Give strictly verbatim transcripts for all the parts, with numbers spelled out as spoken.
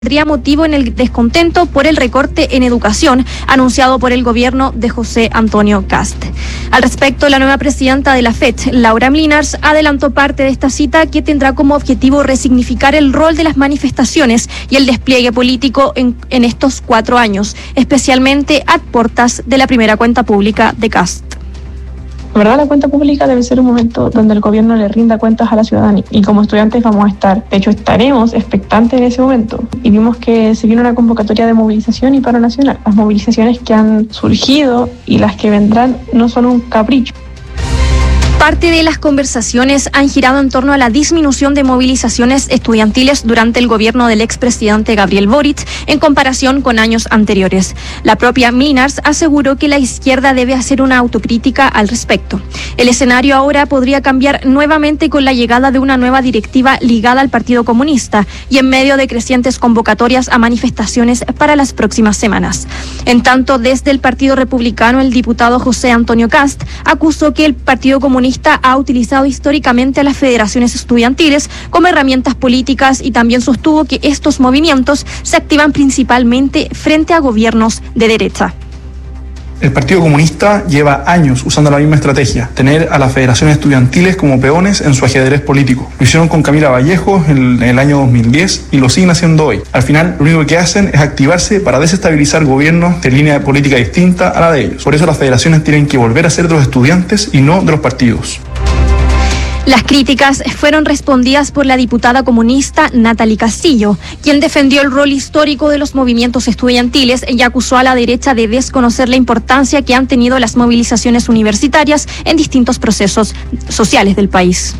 tendría motivo en el descontento por el recorte en educación anunciado por el gobierno de José Antonio Kast. Al respecto, la nueva presidenta de la F E C, Laura Mlinars, adelantó parte de esta cita que tendrá como objetivo resignificar el rol de las manifestaciones y el despliegue político en, en estos cuatro años, especialmente a portas de la primera cuenta pública de Kast. La verdad, la cuenta pública debe ser un momento donde el gobierno le rinda cuentas a la ciudadanía, y como estudiantes vamos a estar, de hecho estaremos expectantes en ese momento, y vimos que se viene una convocatoria de movilización y paro nacional. Las movilizaciones que han surgido y las que vendrán no son un capricho. Parte de las conversaciones han girado en torno a la disminución de movilizaciones estudiantiles durante el gobierno del expresidente Gabriel Boric en comparación con años anteriores. La propia Mlinars aseguró que la izquierda debe hacer una autocrítica al respecto. El escenario ahora podría cambiar nuevamente con la llegada de una nueva directiva ligada al Partido Comunista y en medio de crecientes convocatorias a manifestaciones para las próximas semanas. En tanto, desde el Partido Republicano, el diputado José Antonio Kast acusó que el Partido Comunista ha utilizado históricamente a las federaciones estudiantiles como herramientas políticas y también sostuvo que estos movimientos se activan principalmente frente a gobiernos de derecha. El Partido Comunista lleva años usando la misma estrategia, tener a las federaciones estudiantiles como peones en su ajedrez político. Lo hicieron con Camila Vallejo en el año dos mil diez y lo siguen haciendo hoy. Al final, lo único que hacen es activarse para desestabilizar gobiernos de línea de política distinta a la de ellos. Por eso las federaciones tienen que volver a ser de los estudiantes y no de los partidos. Las críticas fueron respondidas por la diputada comunista Natalie Castillo, quien defendió el rol histórico de los movimientos estudiantiles y acusó a la derecha de desconocer la importancia que han tenido las movilizaciones universitarias en distintos procesos sociales del país.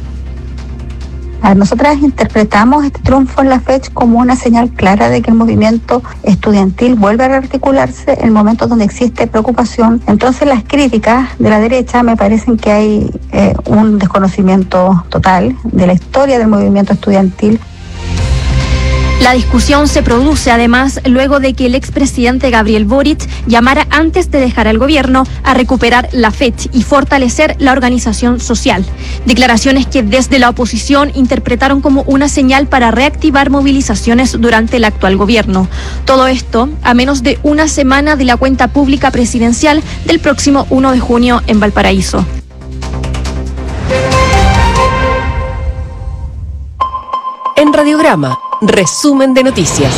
Nosotras interpretamos este triunfo en la F E C como una señal clara de que el movimiento estudiantil vuelve a rearticularse en momentos donde existe preocupación. Entonces las críticas de la derecha me parecen que hay eh, un desconocimiento total de la historia del movimiento estudiantil. La discusión se produce además luego de que el expresidente Gabriel Boric llamara antes de dejar el gobierno a recuperar la F E C y fortalecer la organización social. Declaraciones que desde la oposición interpretaron como una señal para reactivar movilizaciones durante el actual gobierno. Todo esto a menos de una semana de la cuenta pública presidencial del próximo uno de junio en Valparaíso. En Radiograma, resumen de noticias.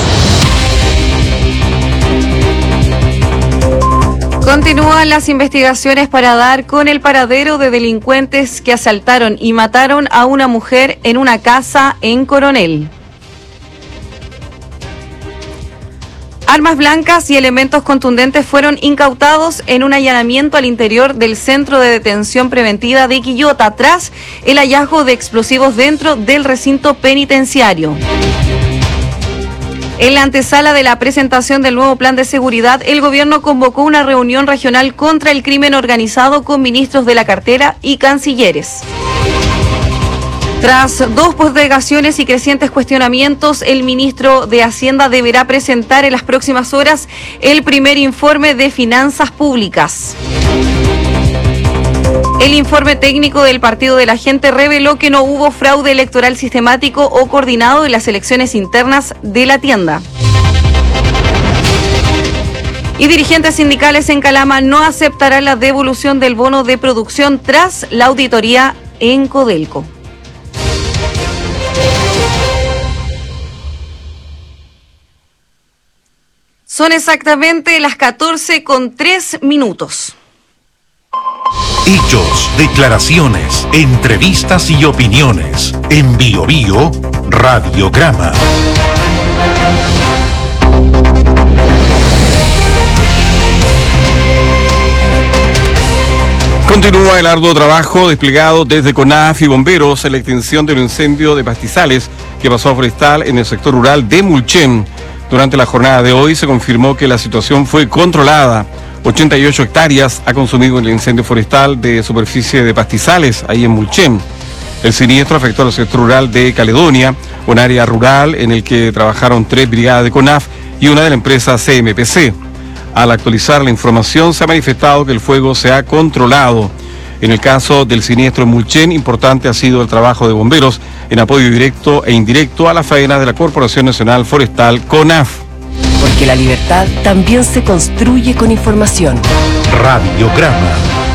Continúan las investigaciones para dar con el paradero de delincuentes que asaltaron y mataron a una mujer en una casa en Coronel. Armas blancas y elementos contundentes fueron incautados en un allanamiento al interior del Centro de Detención Preventiva de Quillota tras el hallazgo de explosivos dentro del recinto penitenciario. En la antesala de la presentación del nuevo plan de seguridad, el gobierno convocó una reunión regional contra el crimen organizado con ministros de la cartera y cancilleres. Tras dos postergaciones y crecientes cuestionamientos, el ministro de Hacienda deberá presentar en las próximas horas el primer informe de finanzas públicas. El informe técnico del Partido de la Gente reveló que no hubo fraude electoral sistemático o coordinado en las elecciones internas de la tienda. Y dirigentes sindicales en Calama no aceptarán la devolución del bono de producción tras la auditoría en Codelco. Son exactamente las catorce con tres minutos. Hechos, declaraciones, entrevistas y opiniones. En Bio Bio, Radiograma. Continúa el arduo trabajo desplegado desde CONAF y bomberos en la extinción del incendio de pastizales que pasó a forestal en el sector rural de Mulchen. Durante la jornada de hoy se confirmó que la situación fue controlada. ochenta y ocho hectáreas ha consumido el incendio forestal de superficie de pastizales ahí en Mulchen. El siniestro afectó al sector rural de Caledonia, un área rural en el que trabajaron tres brigadas de CONAF y una de la empresa C M P C. Al actualizar la información se ha manifestado que el fuego se ha controlado. En el caso del siniestro en Mulchen, importante ha sido el trabajo de bomberos en apoyo directo e indirecto a la faena de la Corporación Nacional Forestal, CONAF. Porque la libertad también se construye con información. Radiograma.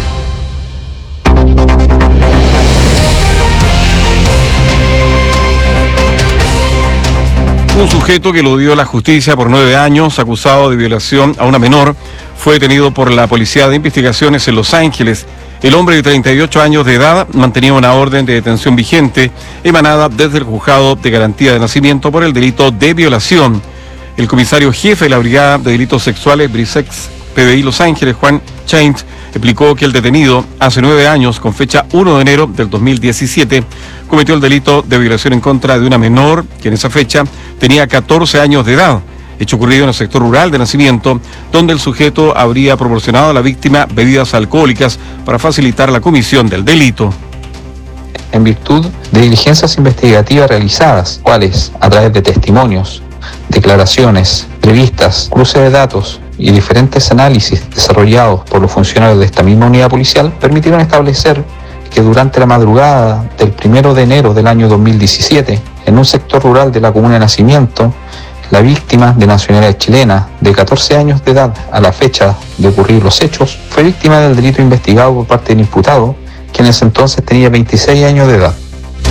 Un sujeto que lo dio la justicia por nueve años, acusado de violación a una menor, fue detenido por la Policía de Investigaciones en Los Ángeles. El hombre de treinta y ocho años de edad mantenía una orden de detención vigente emanada desde el Juzgado de Garantía de Nacimiento por el delito de violación. El comisario jefe de la Brigada de Delitos Sexuales, Brisex P D I Los Ángeles, Juan Chaint, explicó que el detenido, hace nueve años, con fecha uno de enero del dos mil diecisiete, cometió el delito de violación en contra de una menor que en esa fecha tenía catorce años de edad. Hecho ocurrido en el sector rural de Nacimiento, donde el sujeto habría proporcionado a la víctima bebidas alcohólicas para facilitar la comisión del delito. En virtud de diligencias investigativas realizadas, cuales a través de testimonios, declaraciones, entrevistas, cruce de datos y diferentes análisis desarrollados por los funcionarios de esta misma unidad policial, permitieron establecer que durante la madrugada del primero de enero del año dos mil diecisiete, en un sector rural de la comuna de Nacimiento, la víctima, de nacionalidad chilena, de catorce años de edad a la fecha de ocurrir los hechos, fue víctima del delito investigado por parte del imputado, quien en ese entonces tenía veintiséis años de edad.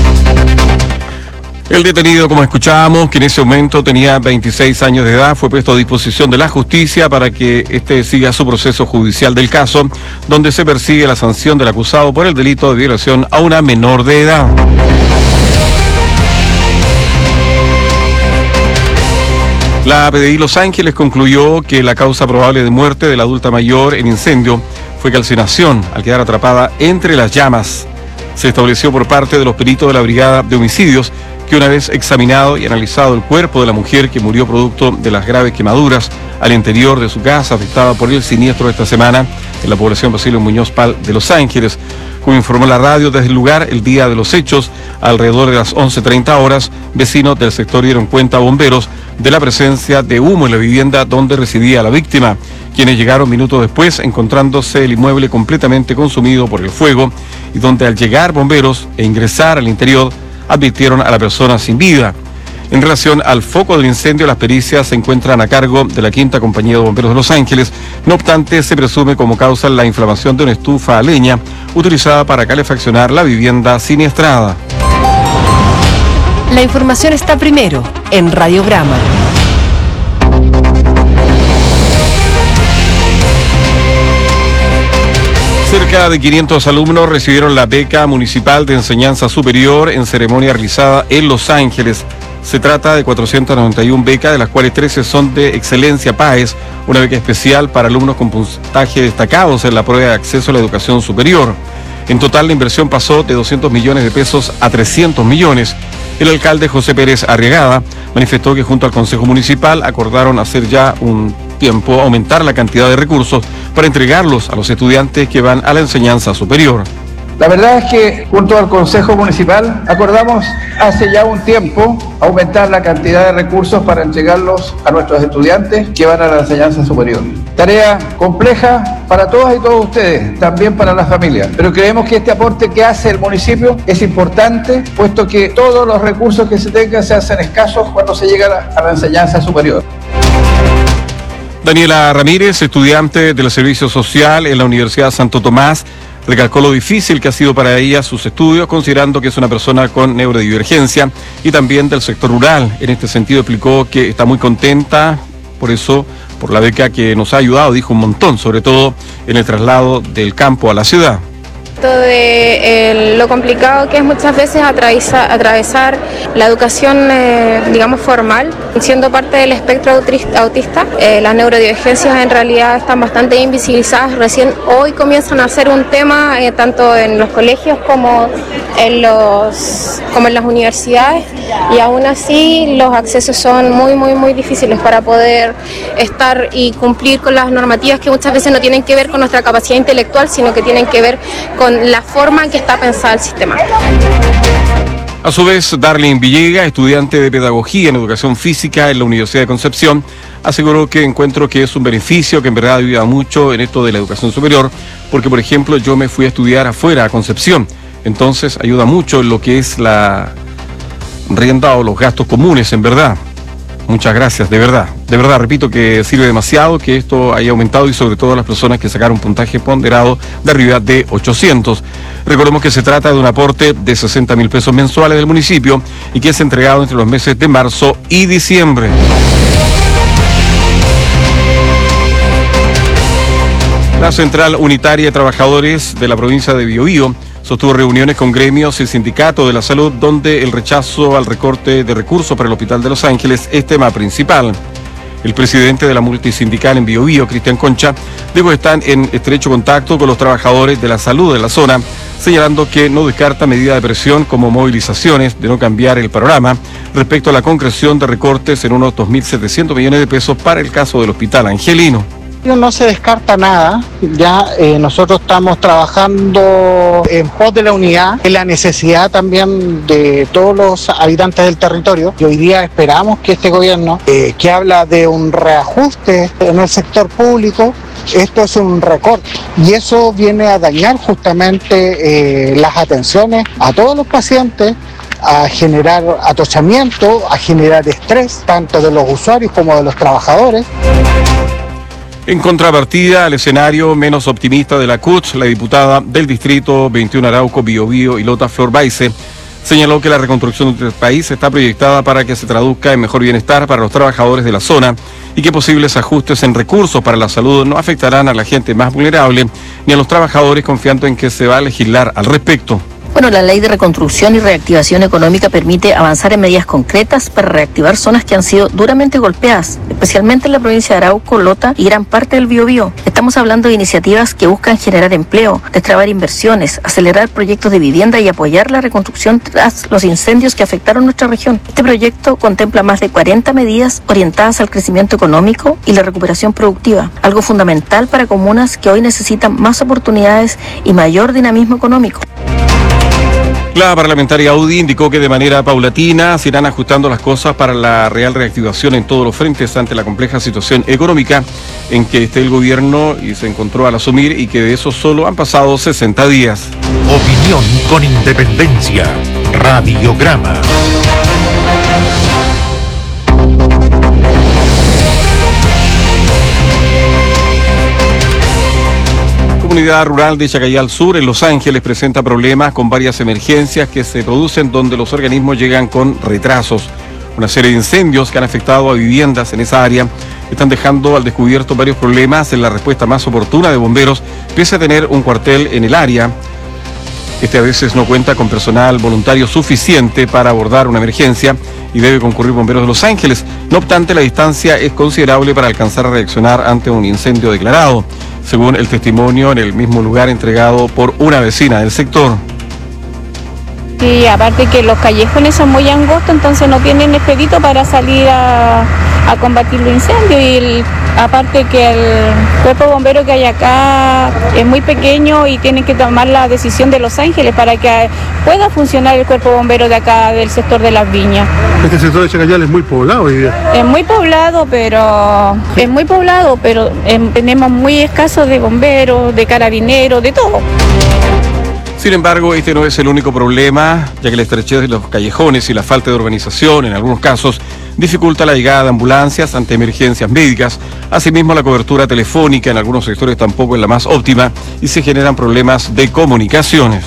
El detenido, como escuchábamos, que en ese momento tenía veintiséis años de edad, fue puesto a disposición de la justicia para que éste siga su proceso judicial del caso, donde se persigue la sanción del acusado por el delito de violación a una menor de edad. La P D I Los Ángeles concluyó que la causa probable de muerte de la adulta mayor en incendio fue calcinación al quedar atrapada entre las llamas. Se estableció por parte de los peritos de la Brigada de Homicidios que una vez examinado y analizado el cuerpo de la mujer que murió producto de las graves quemaduras al interior de su casa afectada por el siniestro de esta semana en la población Basilio Muñoz Pal de Los Ángeles, como informó la radio desde el lugar el día de los hechos, alrededor de las once treinta horas, vecinos del sector dieron cuenta a bomberos de la presencia de humo en la vivienda donde residía la víctima, quienes llegaron minutos después encontrándose el inmueble completamente consumido por el fuego y donde al llegar bomberos e ingresar al interior advirtieron a la persona sin vida. En relación al foco del incendio, las pericias se encuentran a cargo de la Quinta Compañía de Bomberos de Los Ángeles. No obstante, se presume como causa la inflamación de una estufa a leña utilizada para calefaccionar la vivienda siniestrada. La información está primero en Radiograma. Cerca de quinientos alumnos recibieron la beca municipal de enseñanza superior en ceremonia realizada en Los Ángeles. Se trata de cuatrocientas noventa y una becas, de las cuales trece son de Excelencia PAES, una beca especial para alumnos con puntaje destacados en la prueba de acceso a la educación superior. En total, la inversión pasó de doscientos millones de pesos a trescientos millones. El alcalde José Pérez Arriagada manifestó que junto al Consejo Municipal acordaron hacer ya un tiempo aumentar la cantidad de recursos para entregarlos a los estudiantes que van a la enseñanza superior. La verdad es que junto al Consejo Municipal acordamos hace ya un tiempo aumentar la cantidad de recursos para entregarlos a nuestros estudiantes que van a la enseñanza superior. Tarea compleja para todas y todos ustedes, también para las familias, pero creemos que este aporte que hace el municipio es importante, puesto que todos los recursos que se tengan se hacen escasos cuando se llega a la enseñanza superior. Daniela Ramírez, estudiante del Servicio Social en la Universidad Santo Tomás, recalcó lo difícil que ha sido para ella sus estudios, considerando que es una persona con neurodivergencia y también del sector rural. En este sentido explicó que está muy contenta, por eso, por la beca que nos ha ayudado, dijo un montón, sobre todo en el traslado del campo a la ciudad. De eh, lo complicado que es muchas veces atravesar, atravesar la educación, eh, digamos, formal, siendo parte del espectro autista. Eh, las neurodivergencias en realidad están bastante invisibilizadas, recién hoy comienzan a ser un tema eh, tanto en los colegios como en, los, como en las universidades, y aún así los accesos son muy, muy, muy difíciles para poder estar y cumplir con las normativas que muchas veces no tienen que ver con nuestra capacidad intelectual, sino que tienen que ver con la forma en que está pensado el sistema. A su vez, Darlene Villegas, estudiante de Pedagogía en Educación Física en la Universidad de Concepción, aseguró que encuentro que es un beneficio, que en verdad ayuda mucho en esto de la educación superior, porque, por ejemplo, yo me fui a estudiar afuera, a Concepción, entonces ayuda mucho en lo que es la rienda o los gastos comunes, en verdad. Muchas gracias, de verdad. De verdad, repito que sirve demasiado que esto haya aumentado y sobre todo las personas que sacaron puntaje ponderado de arriba de ochocientos. Recordemos que se trata de un aporte de sesenta mil pesos mensuales del municipio y que es entregado entre los meses de marzo y diciembre. La Central Unitaria de Trabajadores de la provincia de Biobío sostuvo reuniones con gremios y sindicatos de la salud donde el rechazo al recorte de recursos para el Hospital de Los Ángeles es tema principal. El presidente de la multisindical en Biobío, Cristian Concha, dijo que están en estrecho contacto con los trabajadores de la salud de la zona, señalando que no descarta medidas de presión como movilizaciones de no cambiar el panorama respecto a la concreción de recortes en unos dos mil setecientos millones de pesos para el caso del Hospital Angelino. No se descarta nada, ya eh, nosotros estamos trabajando en pos de la unidad, en la necesidad también de todos los habitantes del territorio, y hoy día esperamos que este gobierno, eh, que habla de un reajuste en el sector público, esto es un recorte, y eso viene a dañar justamente eh, las atenciones a todos los pacientes, a generar atochamiento, a generar estrés, tanto de los usuarios como de los trabajadores. En contrapartida al escenario menos optimista de la C U T, la diputada del Distrito veintiuno Arauco, Biobío y Lota, Flor Baice, señaló que la reconstrucción del país está proyectada para que se traduzca en mejor bienestar para los trabajadores de la zona y que posibles ajustes en recursos para la salud no afectarán a la gente más vulnerable ni a los trabajadores, confiando en que se va a legislar al respecto. Bueno, la Ley de Reconstrucción y Reactivación Económica permite avanzar en medidas concretas para reactivar zonas que han sido duramente golpeadas, especialmente en la provincia de Arauco, Lota y gran parte del Biobío. Estamos hablando de iniciativas que buscan generar empleo, destrabar inversiones, acelerar proyectos de vivienda y apoyar la reconstrucción tras los incendios que afectaron nuestra región. Este proyecto contempla más de cuarenta medidas orientadas al crecimiento económico y la recuperación productiva, algo fundamental para comunas que hoy necesitan más oportunidades y mayor dinamismo económico. La parlamentaria Audi indicó que de manera paulatina se irán ajustando las cosas para la real reactivación en todos los frentes ante la compleja situación económica en que esté el gobierno y se encontró al asumir, y que de eso solo han pasado sesenta días. Opinión con independencia. Radiograma. La comunidad rural de Chacayal Sur, en Los Ángeles, presenta problemas con varias emergencias que se producen donde los organismos llegan con retrasos. Una serie de incendios que han afectado a viviendas en esa área están dejando al descubierto varios problemas en la respuesta más oportuna de bomberos, pese a tener un cuartel en el área. Este a veces no cuenta con personal voluntario suficiente para abordar una emergencia y debe concurrir bomberos de Los Ángeles. No obstante, la distancia es considerable para alcanzar a reaccionar ante un incendio declarado, según el testimonio en el mismo lugar entregado por una vecina del sector. Y aparte que los callejones son muy angostos, entonces no tienen expedito para salir a, a combatir los incendios, y el, aparte que el cuerpo bombero que hay acá es muy pequeño y tienen que tomar la decisión de Los Ángeles para que pueda funcionar el cuerpo bombero de acá del sector de Las Viñas. Este sector de Chacayal es muy poblado hoy día. Es muy poblado, pero es muy poblado, pero eh, tenemos muy escaso de bomberos, de carabineros, de todo. Sin embargo, este no es el único problema, ya que la estrechez de los callejones y la falta de organización, en algunos casos, dificulta la llegada de ambulancias ante emergencias médicas. Asimismo, la cobertura telefónica en algunos sectores tampoco es la más óptima y se generan problemas de comunicaciones.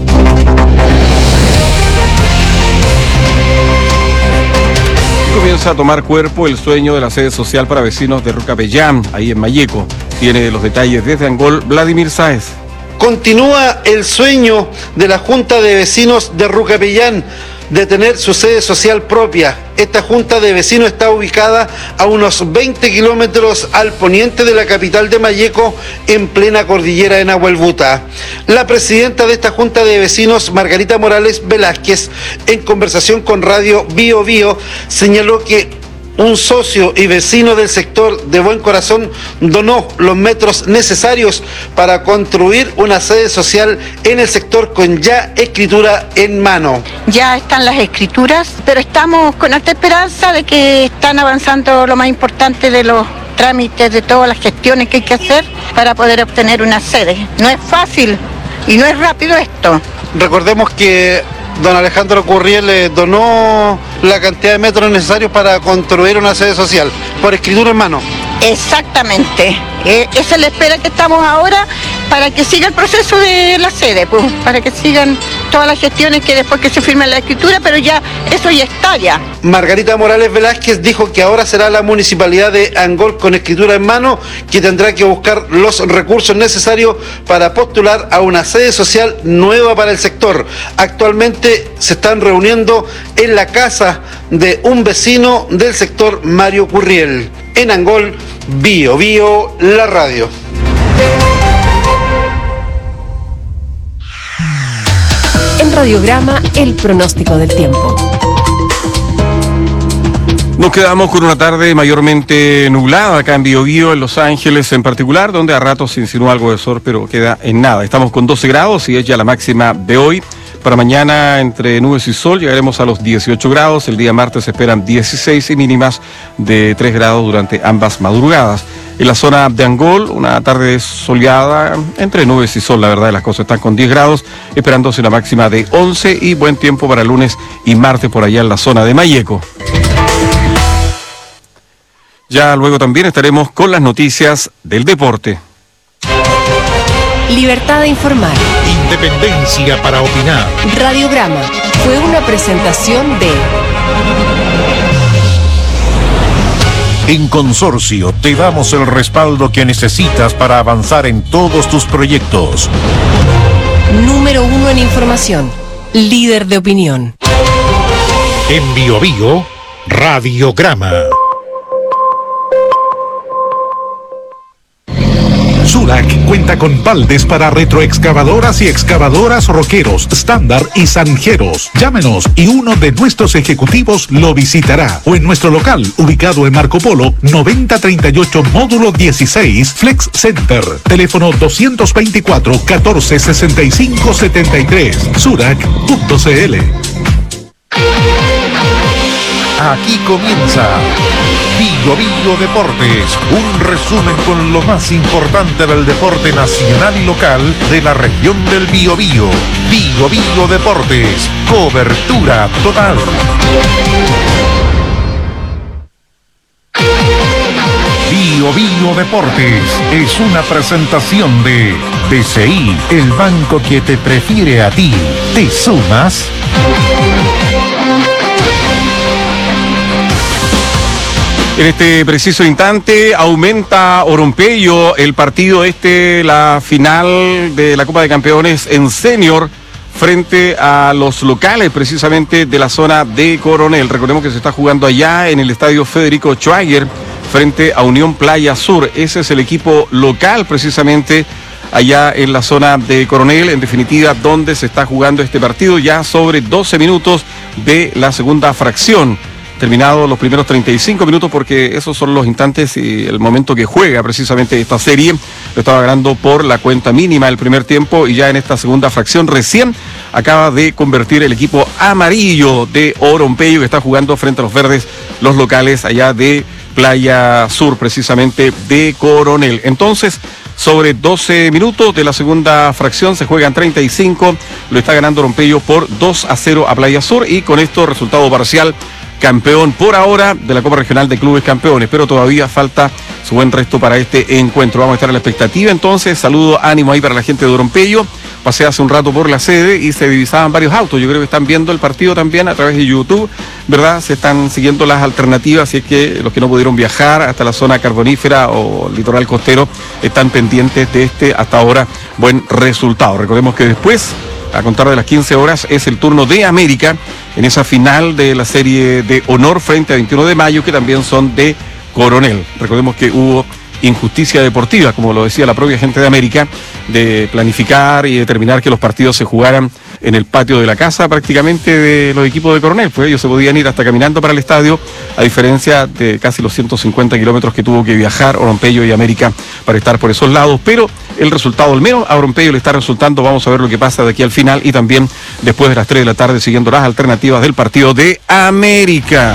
Comienza a tomar cuerpo el sueño de la sede social para vecinos de Rucapellán, ahí en Malleco. Tiene los detalles desde Angol, Vladimir Sáez. Continúa el sueño de la Junta de Vecinos de Rucapellán de tener su sede social propia. Esta Junta de Vecinos está ubicada a unos veinte kilómetros al poniente de la capital de Malleco, en plena cordillera de Nahuelbuta. La presidenta de esta Junta de Vecinos, Margarita Morales Velázquez, en conversación con Radio Biobío, señaló que un socio y vecino del sector de buen corazón donó los metros necesarios para construir una sede social en el sector con ya escritura en mano. Ya están las escrituras, pero estamos con alta esperanza de que están avanzando lo más importante de los trámites, de todas las gestiones que hay que hacer para poder obtener una sede. No es fácil y no es rápido esto. Recordemos que don Alejandro Curriel le donó la cantidad de metros necesarios para construir una sede social, por escritura en mano. Exactamente, eh, esa es la espera que estamos ahora para que siga el proceso de la sede, pues, para que sigan todas las gestiones que después que se firme la escritura, pero ya eso ya está ya. Margarita Morales Velázquez dijo que ahora será la municipalidad de Angol con escritura en mano que tendrá que buscar los recursos necesarios para postular a una sede social nueva para el sector. Actualmente se están reuniendo en la casa de un vecino del sector, Mario Curriel. En Angol, Bio Bio, la radio. En Radiograma, el pronóstico del tiempo. Nos quedamos con una tarde mayormente nublada acá en Bio Bio, en Los Ángeles en particular, donde a ratos se insinúa algo de sol, pero queda en nada. Estamos con doce grados y es ya la máxima de hoy. Para mañana, entre nubes y sol, llegaremos a los dieciocho grados. El día martes se esperan dieciséis y mínimas de tres grados durante ambas madrugadas. En la zona de Angol, una tarde soleada, entre nubes y sol, la verdad, las cosas están con diez grados, esperándose una máxima de once y buen tiempo para lunes y martes por allá en la zona de Mayeco. Ya luego también estaremos con las noticias del deporte. Libertad de informar. Independencia para opinar. Radiograma fue una presentación de... En Consorcio te damos el respaldo que necesitas para avanzar en todos tus proyectos. Número uno en información. Líder de opinión. En Bio Bio, Radiograma. Surac cuenta con baldes para retroexcavadoras y excavadoras Roqueros, Estándar y Zanjeros. Llámenos y uno de nuestros ejecutivos lo visitará. O en nuestro local, ubicado en Marco Polo, noventa treinta y ocho, módulo dieciséis, Flex Center. Teléfono doscientos veinticuatro, catorce sesenta y cinco setenta y tres. Surac punto c l. Aquí comienza Bio Bio Deportes, un resumen con lo más importante del deporte nacional y local de la región del Biobío. Bio Bio Deportes, cobertura total. Bio Bio Deportes es una presentación de B C I, el banco que te prefiere a ti. ¿Te sumas? En este preciso instante aumenta Oronpello el partido este, la final de la Copa de Campeones en senior frente a los locales precisamente de la zona de Coronel. Recordemos que se está jugando allá en el estadio Federico Schweiger frente a Unión Playa Sur. Ese es el equipo local precisamente allá en la zona de Coronel, en definitiva, donde se está jugando este partido ya sobre doce minutos de la segunda fracción. Terminados los primeros treinta y cinco minutos, porque esos son los instantes y el momento que juega precisamente esta serie. Lo estaba ganando por la cuenta mínima el primer tiempo y ya en esta segunda fracción recién acaba de convertir el equipo amarillo de Oronpello, que está jugando frente a los verdes, los locales allá de Playa Sur, precisamente de Coronel. Entonces, sobre doce minutos de la segunda fracción se juegan treinta y cinco, lo está ganando Oronpello por dos a cero a Playa Sur y con esto resultado parcial campeón por ahora de la Copa Regional de Clubes Campeones, pero todavía falta su buen resto para este encuentro. Vamos a estar a la expectativa entonces. Saludo, ánimo ahí para la gente de Oronpello. Pasé hace un rato por la sede y se divisaban varios autos. Yo creo que están viendo el partido también a través de YouTube, ¿verdad? Se están siguiendo las alternativas, así es que los que no pudieron viajar hasta la zona carbonífera o litoral costero están pendientes de este hasta ahora buen resultado. Recordemos que después, a contar de las quince horas, es el turno de América en esa final de la serie de honor frente a veintiuno de mayo, que también son de Coronel. Recordemos que hubo injusticia deportiva, como lo decía la propia gente de América, de planificar y determinar que los partidos se jugaran en el patio de la casa prácticamente de los equipos de Coronel, pues ellos se podían ir hasta caminando para el estadio, a diferencia de casi los ciento cincuenta kilómetros que tuvo que viajar Orompello y América para estar por esos lados, pero el resultado, al menos a Orompello le está resultando. Vamos a ver lo que pasa de aquí al final y también después de las tres de la tarde siguiendo las alternativas del partido de América.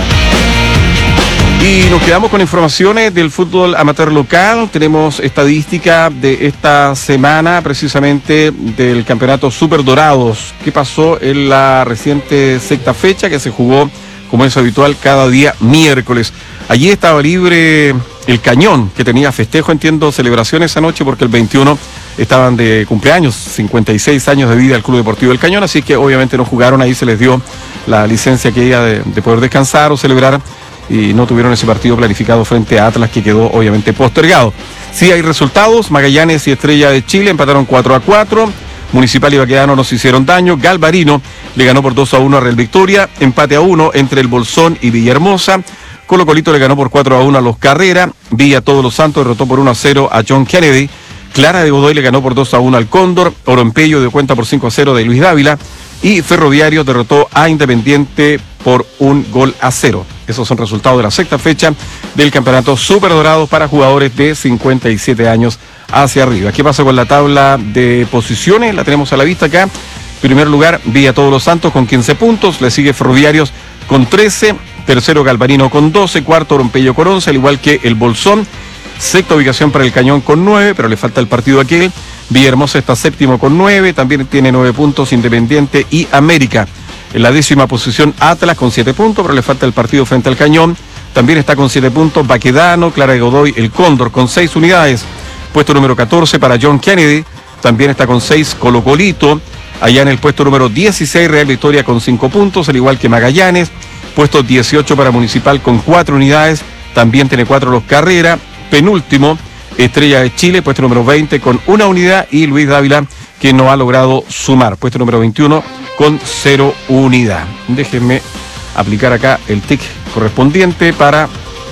Y nos quedamos con informaciones del fútbol amateur local. Tenemos estadística de esta semana, precisamente del campeonato Super Dorados. ¿Qué pasó en la reciente sexta fecha que se jugó, como es habitual, cada día miércoles? Allí estaba libre el Cañón, que tenía festejo, entiendo, celebración esa noche, porque el veintiuno estaban de cumpleaños, cincuenta y seis años de vida al Club Deportivo del Cañón, así que obviamente no jugaron, ahí se les dio la licencia que ella de, de poder descansar o celebrar, y no tuvieron ese partido planificado frente a Atlas, que quedó obviamente postergado. Sí hay resultados: Magallanes y Estrella de Chile empataron cuatro a cuatro, Municipal y Baquedano nos hicieron daño, Galvarino le ganó por dos a uno a Real Victoria, empate a uno entre el Bolsón y Villahermosa, Colo Colito le ganó por cuatro a uno a Los Carrera, Villa Todos los Santos derrotó por uno a cero a John Kennedy, Clara de Godoy le ganó por dos a uno al Cóndor, Orompello dio cuenta por cinco a cero de Luis Dávila, y Ferroviario derrotó a Independiente por un gol a cero. Esos son resultados de la sexta fecha del campeonato Super Dorados para jugadores de cincuenta y siete años hacia arriba. ¿Qué pasa con la tabla de posiciones? La tenemos a la vista acá. Primer lugar, Villa Todos los Santos con quince puntos, le sigue Ferroviarios con trece, tercero Galvarino con doce, cuarto Orompello con once, al igual que el Bolsón. Sexta ubicación para el Cañón con nueve, pero le falta el partido aquel. Villahermosa está séptimo con nueve, también tiene nueve puntos Independiente y América. En la décima posición Atlas con siete puntos, pero le falta el partido frente al Cañón. También está con siete puntos Baquedano, Clara de Godoy, el Cóndor con seis unidades. Puesto número catorce para John Kennedy, también está con seis Colo Colito. Allá en el puesto número dieciséis Real Victoria con cinco puntos, al igual que Magallanes. Puesto dieciocho para Municipal con cuatro unidades, también tiene cuatro Los Carrera. Penúltimo, Estrella de Chile, puesto número veinte con una unidad, y Luis Dávila, que no ha logrado sumar, puesto número veintiuno con cero unidad. Déjenme aplicar acá el tic correspondiente para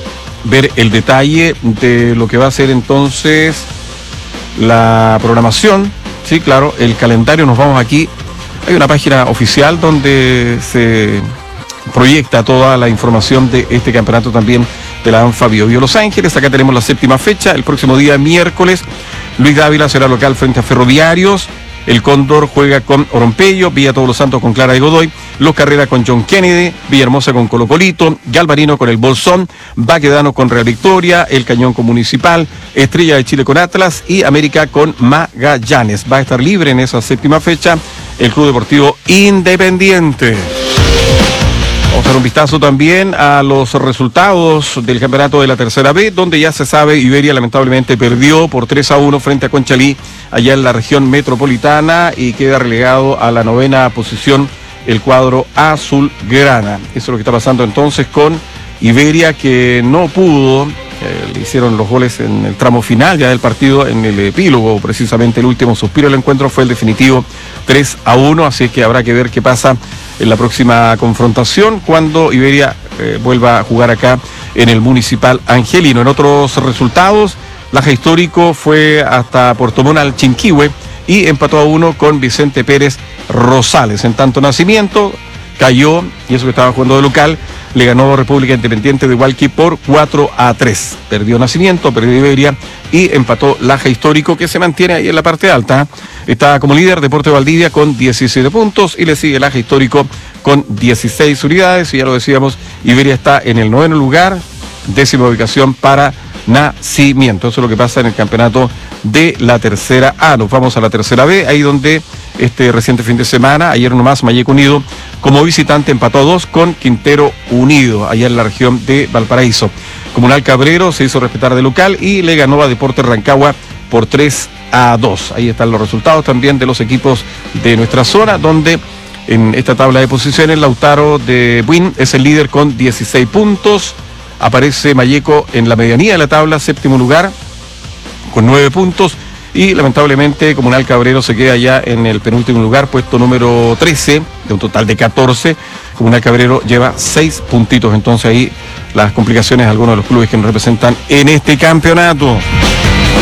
ver el detalle de lo que va a ser entonces la programación. Sí, claro, el calendario. Nos vamos aquí. Hay una página oficial donde se proyecta toda la información de este campeonato también de la ANFA Bio Bio Los Ángeles. Acá tenemos la séptima fecha, el próximo día miércoles. Luis Dávila será local frente a Ferroviarios. El Cóndor juega con Orompello, Villa Todos los Santos con Clara de Godoy, Los Carrera con John Kennedy, Villahermosa con Colo Colito, Galvarino con el Bolsón, Baquedano con Real Victoria, el Cañón con Municipal, Estrella de Chile con Atlas y América con Magallanes. Va a estar libre en esa séptima fecha el Club Deportivo Independiente. Vamos a dar un vistazo también a los resultados del campeonato de la tercera B, donde ya se sabe, Iberia lamentablemente perdió por tres a uno frente a Conchalí, allá en la región metropolitana, y queda relegado a la novena posición el cuadro azulgrana. Eso es lo que está pasando entonces con Iberia, que no pudo, eh, le hicieron los goles en el tramo final ya del partido, en el epílogo, precisamente el último suspiro del encuentro fue el definitivo tres a uno, así que habrá que ver qué pasa en la próxima confrontación cuando Iberia eh, vuelva a jugar acá en el Municipal Angelino. En otros resultados, Laja Histórico fue hasta Puerto Montt al Chinquihue y empató a uno con Vicente Pérez Rosales. En tanto, Nacimiento cayó, y eso que estaba jugando de local, le ganó República Independiente de Hualqui por cuatro a tres. Perdió Nacimiento, perdió Iberia y empató Laja Histórico, que se mantiene ahí en la parte alta. Está como líder Deportes Valdivia con diecisiete puntos y le sigue Laja Histórico con dieciséis unidades. Y ya lo decíamos, Iberia está en el noveno lugar, décima ubicación para Nacimiento. Eso es lo que pasa en el campeonato de la tercera A. Nos vamos a la tercera B, ahí donde este reciente fin de semana, ayer nomás, Malleco Unido como visitante empató a dos con Quintero Unido, allá en la región de Valparaíso. Comunal Cabrero se hizo respetar de local y le ganó a Deportes Rancagua por tres a dos. Ahí están los resultados también de los equipos de nuestra zona, donde en esta tabla de posiciones Lautaro de Buin es el líder con dieciséis puntos. Aparece Malleco en la medianía de la tabla, séptimo lugar, con nueve puntos. Y lamentablemente Comunal Cabrero se queda ya en el penúltimo lugar, puesto número trece, de un total de catorce. Comunal Cabrero lleva seis puntitos. Entonces ahí las complicaciones de algunos de los clubes que nos representan en este campeonato.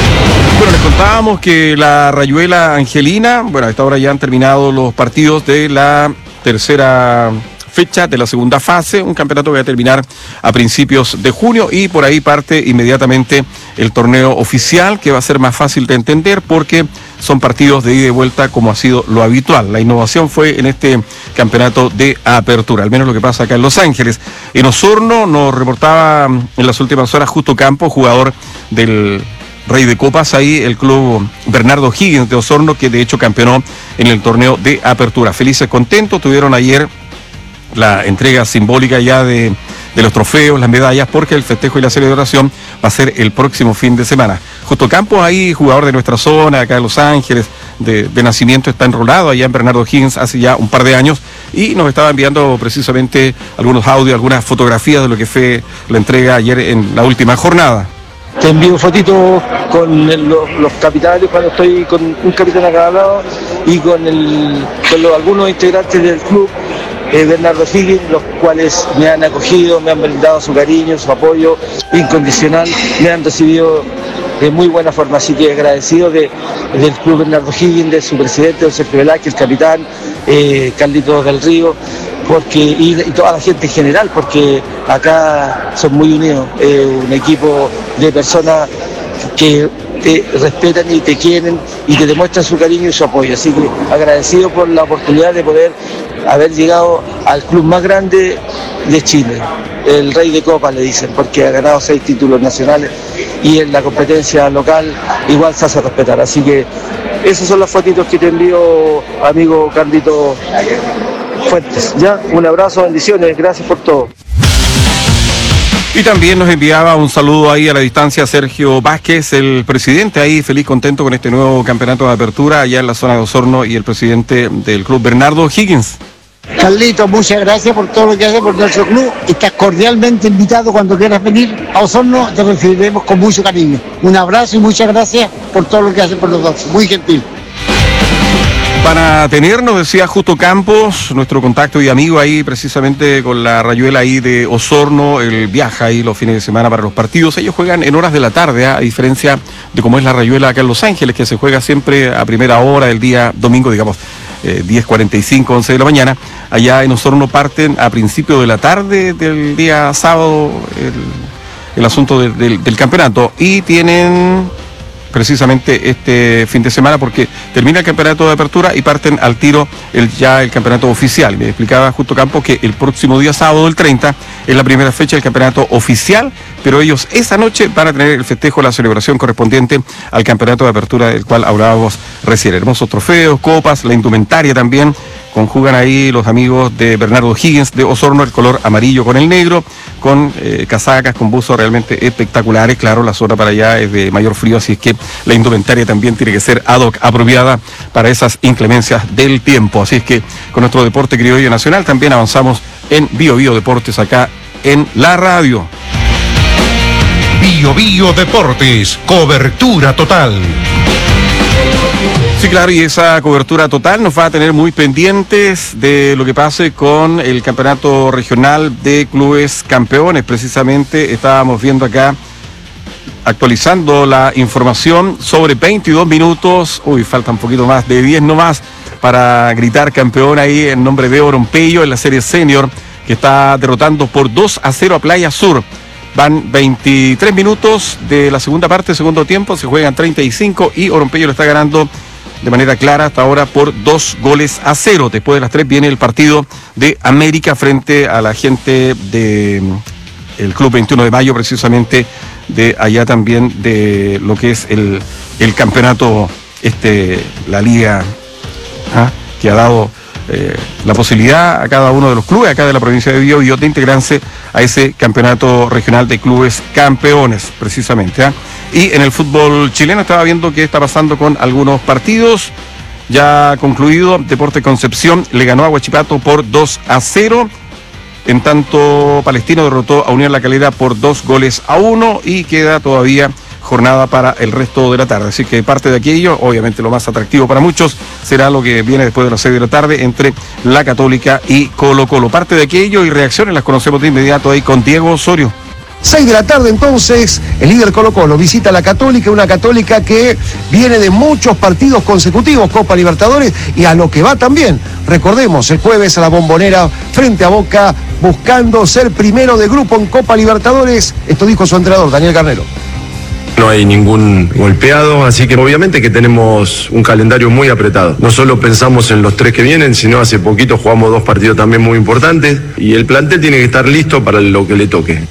Bueno, les contábamos que la Rayuela Angelina, bueno, a esta hora ya han terminado los partidos de la tercera fecha de la segunda fase, un campeonato que va a terminar a principios de junio y por ahí parte inmediatamente el torneo oficial, que va a ser más fácil de entender porque son partidos de ida y vuelta como ha sido lo habitual. La innovación fue en este campeonato de apertura, al menos lo que pasa acá en Los Ángeles. En Osorno nos reportaba en las últimas horas Justo Campos, jugador del Rey de Copas, ahí el club Bernardo Higgins de Osorno, que de hecho campeonó en el torneo de apertura. Felices, contentos, tuvieron ayer la entrega simbólica ya de, de los trofeos, las medallas, porque el festejo y la celebración va a ser el próximo fin de semana. Justo Campos, ahí jugador de nuestra zona, acá de Los Ángeles, de, de nacimiento, está enrolado allá en Bernardo Higgins hace ya un par de años y nos estaba enviando precisamente algunos audios, algunas fotografías de lo que fue la entrega ayer en la última jornada. Te envío fotitos con el, los, los capitanes cuando estoy con un capitán a cada lado y con, el, con los, algunos integrantes del club eh, Bernardo Higgins, los cuales me han acogido, me han brindado su cariño, su apoyo incondicional, me han recibido de muy buena forma, así que agradecido de, del club Bernardo Higgins, de su presidente, don Sergio Velázquez, el capitán, eh, Carlitos del Río, porque y, y toda la gente en general, porque acá son muy unidos, eh, un equipo de personas que te respetan y te quieren y te demuestran su cariño y su apoyo, así que agradecido por la oportunidad de poder haber llegado al club más grande de Chile, el Rey de Copas le dicen, porque ha ganado seis títulos nacionales y en la competencia local igual se hace respetar, así que esas son las fotitos que te envío, amigo Carlito Fuentes. Ya, un abrazo, bendiciones, gracias por todo. Y también nos enviaba un saludo ahí a la distancia Sergio Vázquez, el presidente ahí feliz, contento con este nuevo campeonato de apertura allá en la zona de Osorno, y el presidente del club Bernardo Higgins. Carlito, muchas gracias por todo lo que hace por nuestro club. Estás cordialmente invitado cuando quieras venir a Osorno, te recibiremos con mucho cariño. Un abrazo y muchas gracias por todo lo que hace por nosotros, muy gentil. Para tenernos, decía Justo Campos, nuestro contacto y amigo ahí precisamente con la Rayuela ahí de Osorno, él viaja ahí los fines de semana para los partidos. Ellos juegan en horas de la tarde, ¿eh? A diferencia de cómo es la Rayuela acá en Los Ángeles, que se juega siempre a primera hora del día domingo, digamos, eh, diez cuarenta y cinco, once de la mañana. Allá en Osorno parten a principio de la tarde del día sábado el, el asunto de, de, del campeonato, y tienen precisamente este fin de semana porque termina el campeonato de apertura y parten al tiro el ya el campeonato oficial. Me explicaba Justo Campos que el próximo día sábado, el treinta, es la primera fecha del campeonato oficial, pero ellos esa noche van a tener el festejo, la celebración correspondiente al campeonato de apertura del cual hablábamos recién. Hermosos trofeos, copas, la indumentaria también. Conjugan ahí los amigos de Bernardo Higgins de Osorno, el color amarillo con el negro, con eh, casacas, con buzos realmente espectaculares. Claro, la zona para allá es de mayor frío, así es que la indumentaria también tiene que ser ad hoc, apropiada para esas inclemencias del tiempo. Así es que con nuestro deporte criollo nacional también avanzamos en Bio Bio Deportes acá en la radio. Bio Bio Deportes, cobertura total. Sí, claro, y esa cobertura total nos va a tener muy pendientes de lo que pase con el campeonato regional de clubes campeones. Precisamente estábamos viendo acá, actualizando la información, sobre veintidós minutos, uy, falta un poquito más, de diez nomás, para gritar campeón ahí en nombre de Oronpello en la serie senior, que está derrotando por dos a cero a Playa Sur. Van veintitrés minutos de la segunda parte, segundo tiempo, se juegan treinta y cinco y Oronpello lo está ganando de manera clara hasta ahora por dos goles a cero. Después de las tres viene el partido de América frente a la gente de el Club veintiuno de Mayo, precisamente de allá también de lo que es el, el campeonato, este, la liga, ¿ah? que ha dado eh, la posibilidad a cada uno de los clubes acá de la provincia de Biobío de integrarse a ese campeonato regional de clubes campeones, precisamente. ¿ah? Y en el fútbol chileno estaba viendo qué está pasando con algunos partidos. Ya concluido, Deportes Concepción le ganó a Huachipato por dos a cero. En tanto, Palestino derrotó a Unión La Calera por dos goles a uno y queda todavía jornada para el resto de la tarde. Así que parte de aquello, obviamente lo más atractivo para muchos, será lo que viene después de las seis de la tarde entre La Católica y Colo Colo. Parte de aquello y reacciones las conocemos de inmediato ahí con Diego Osorio. seis de la tarde entonces, el líder Colo Colo visita a la Católica, una Católica que viene de muchos partidos consecutivos, Copa Libertadores, y a lo que va también. Recordemos, el jueves a la Bombonera, frente a Boca, buscando ser primero de grupo en Copa Libertadores. Esto dijo su entrenador, Daniel Garnero. No hay ningún golpeado, así que obviamente que tenemos un calendario muy apretado. No solo pensamos en los tres que vienen, sino hace poquito jugamos dos partidos también muy importantes y el plantel tiene que estar listo para lo que le toque.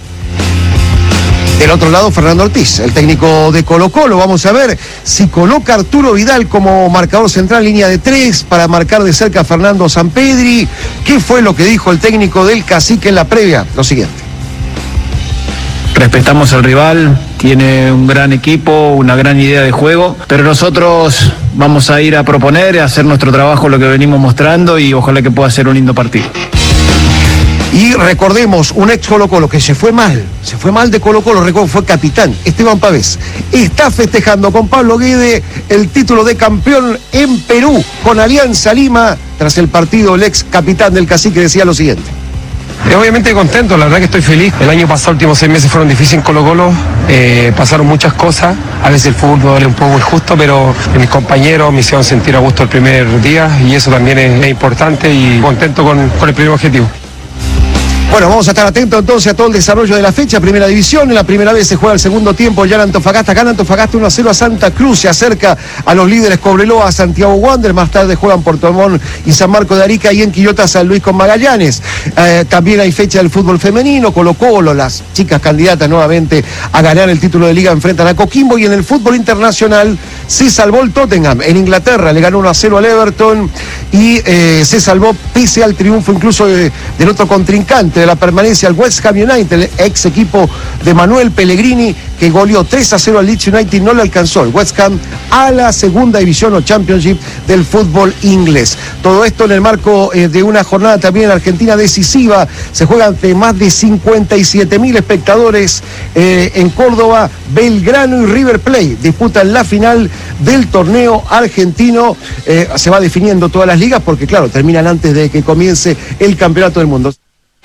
Del otro lado, Fernando Ortiz, el técnico de Colo Colo. Vamos a ver si coloca a Arturo Vidal como marcador central, línea de tres, para marcar de cerca a Fernando Sampedri. ¿Qué fue lo que dijo el técnico del Cacique en la previa? Lo siguiente. Respetamos al rival, tiene un gran equipo, una gran idea de juego, pero nosotros vamos a ir a proponer, a hacer nuestro trabajo, lo que venimos mostrando, y ojalá que pueda ser un lindo partido. Y recordemos, un ex Colo Colo que se fue mal, se fue mal de Colo Colo, recuerdo, fue capitán, Esteban Pavés. Está festejando con Pablo Guede el título de campeón en Perú con Alianza Lima. Tras el partido, el ex capitán del Cacique decía lo siguiente. Obviamente contento, la verdad que estoy feliz. El año pasado, los últimos seis meses fueron difíciles en Colo Colo, eh, pasaron muchas cosas, a veces el fútbol duele un poco injusto, pero mis compañeros me hicieron sentir a gusto el primer día y eso también es, es importante y contento con, con el primer objetivo. Bueno, vamos a estar atentos entonces a todo el desarrollo de la fecha. Primera división, en la primera vez se juega el segundo tiempo ya en Antofagasta. Gana Antofagasta uno a cero a Santa Cruz, se acerca a los líderes Cobreloa, Santiago Wander. Más tarde juegan Puerto Montt y San Marco de Arica, y en Quillota San Luis con Magallanes. Eh, también hay fecha del fútbol femenino, Colo Colo, las chicas candidatas nuevamente a ganar el título de liga enfrentan a Coquimbo. Y en el fútbol internacional se salvó el Tottenham en Inglaterra, le ganó uno a cero al Everton y eh, se salvó pese al triunfo incluso de, del otro contrincante de la permanencia, al West Ham United, el ex equipo de Manuel Pellegrini, que goleó tres a cero al Leeds United. No le alcanzó el West Ham a la segunda división o Championship del fútbol inglés. Todo esto en el marco eh, de una jornada también en Argentina decisiva. Se juega ante más de cincuenta y siete mil espectadores eh, en Córdoba. Belgrano y River Plate disputan la final del torneo argentino. Eh, se va definiendo todas las ligas porque, claro, terminan antes de que comience el campeonato del mundo.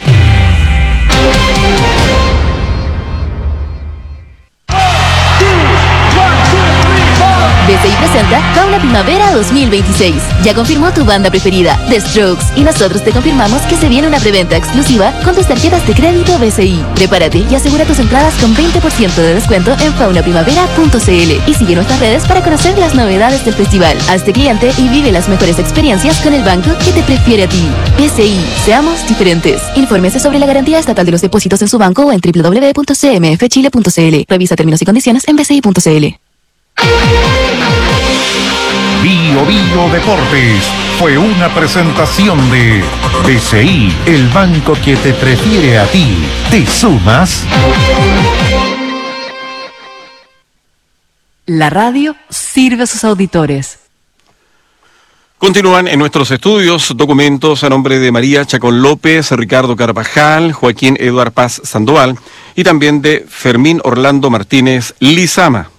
B C I presenta Fauna Primavera dos mil veintiséis. Ya confirmó tu banda preferida, The Strokes, y nosotros te confirmamos que se viene una preventa exclusiva con tus tarjetas de crédito B C I. Prepárate y asegura tus entradas con veinte por ciento de descuento en fauna primavera punto c l y sigue nuestras redes para conocer las novedades del festival. Hazte cliente y vive las mejores experiencias con el banco que te prefiere a ti. B C I, seamos diferentes. Infórmese sobre la garantía estatal de los depósitos en su banco o en doble u doble u doble u punto c m f chile punto c l. Revisa términos y condiciones en b c i punto c l. Bio Bio Deportes fue una presentación de B C I, el banco que te prefiere a ti. ¿Te sumas? La radio sirve a sus auditores. Continúan en nuestros estudios documentos a nombre de María Chacón López, Ricardo Carvajal, Joaquín Eduard Paz Sandoval y también de Fermín Orlando Martínez Lizama.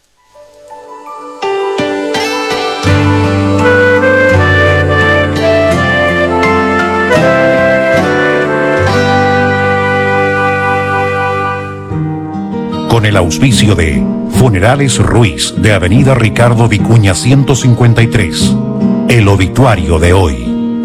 Con el auspicio de Funerales Ruiz de Avenida Ricardo Vicuña ciento cincuenta y tres. El obituario de hoy.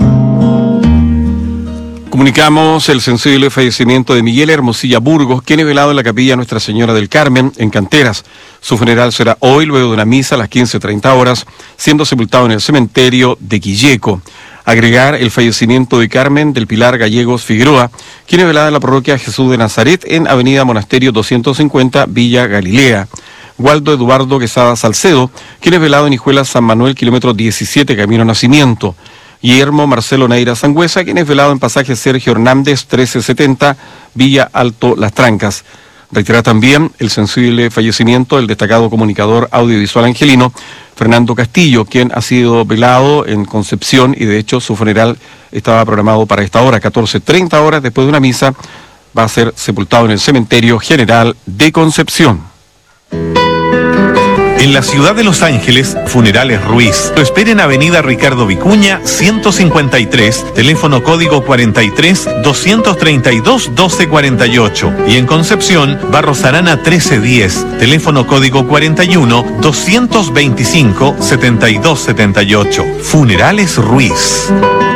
Comunicamos el sensible fallecimiento de Miguel Hermosilla Burgos, quien es velado en la capilla Nuestra Señora del Carmen, en Canteras. Su funeral será hoy, luego de una misa a las quince treinta horas, siendo sepultado en el cementerio de Quilleco. Agregar el fallecimiento de Carmen del Pilar Gallegos Figueroa, quien es velada en la parroquia Jesús de Nazaret, en Avenida Monasterio doscientos cincuenta, Villa Galilea. Waldo Eduardo Quesada Salcedo, quien es velado en Hijuelas San Manuel, kilómetro diecisiete, Camino Nacimiento. Guillermo Marcelo Neira Sangüesa, quien es velado en pasaje Sergio Hernández, trece setenta, Villa Alto Las Trancas. Reitera también el sensible fallecimiento del destacado comunicador audiovisual angelino, Fernando Castillo, quien ha sido velado en Concepción y de hecho su funeral estaba programado para esta hora, catorce treinta horas, después de una misa, va a ser sepultado en el Cementerio General de Concepción. En la ciudad de Los Ángeles, Funerales Ruiz. Lo espera en Avenida Ricardo Vicuña, ciento cincuenta y tres, teléfono código cuarenta y tres, doscientos treinta y dos, doce cuarenta y ocho. Y en Concepción, Barros Arana trece diez, teléfono código cuarenta y uno, doscientos veinticinco, setenta y dos setenta y ocho. Funerales Ruiz.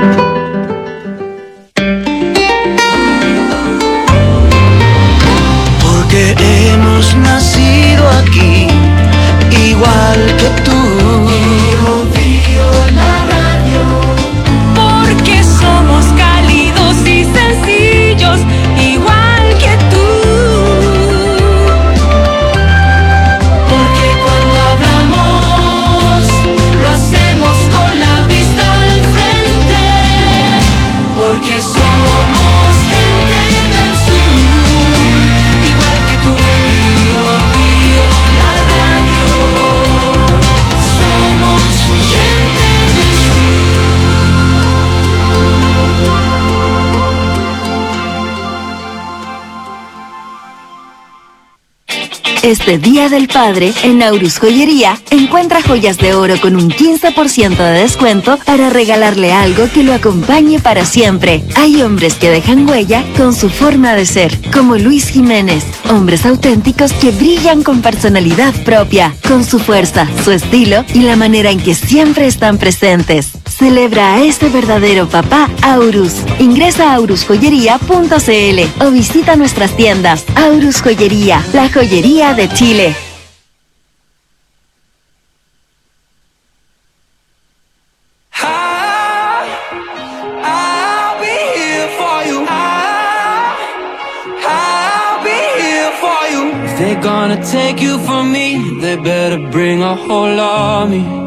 Porque hemos nacido aquí, igual que tú. Porque somos cálidos y sencillos, igual que tú. Porque cuando hablamos, lo hacemos con la vista al frente. Porque somos gente del sur, igual que tú. La radio, somos gente del Este Día del Padre, en Aurus Joyería, encuentra joyas de oro con un quince por ciento de descuento para regalarle algo que lo acompañe para siempre. Hay hombres que dejan huella con su forma de ser, como Luis Jiménez. Hombres auténticos que brillan con personalidad propia, con su fuerza, su estilo y la manera en que siempre están presentes. Celebra a ese verdadero papá Aurus. Ingresa a aurus joyería punto c l o visita nuestras tiendas. Aurus Joyería, la joyería de Chile. I'll be here for you. I'll be here for you. If they're gonna take you from me, they better bring a whole army.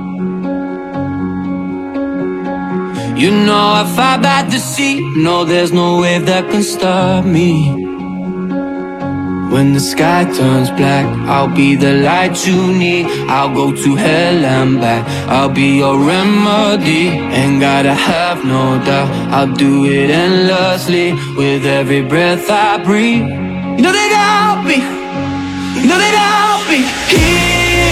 You know I fight by the sea. No, there's no wave that can stop me. When the sky turns black, I'll be the light you need. I'll go to hell and back, I'll be your remedy. Ain't gotta have no doubt, I'll do it endlessly. With every breath I breathe, you know that I'll be, you know that I'll be here.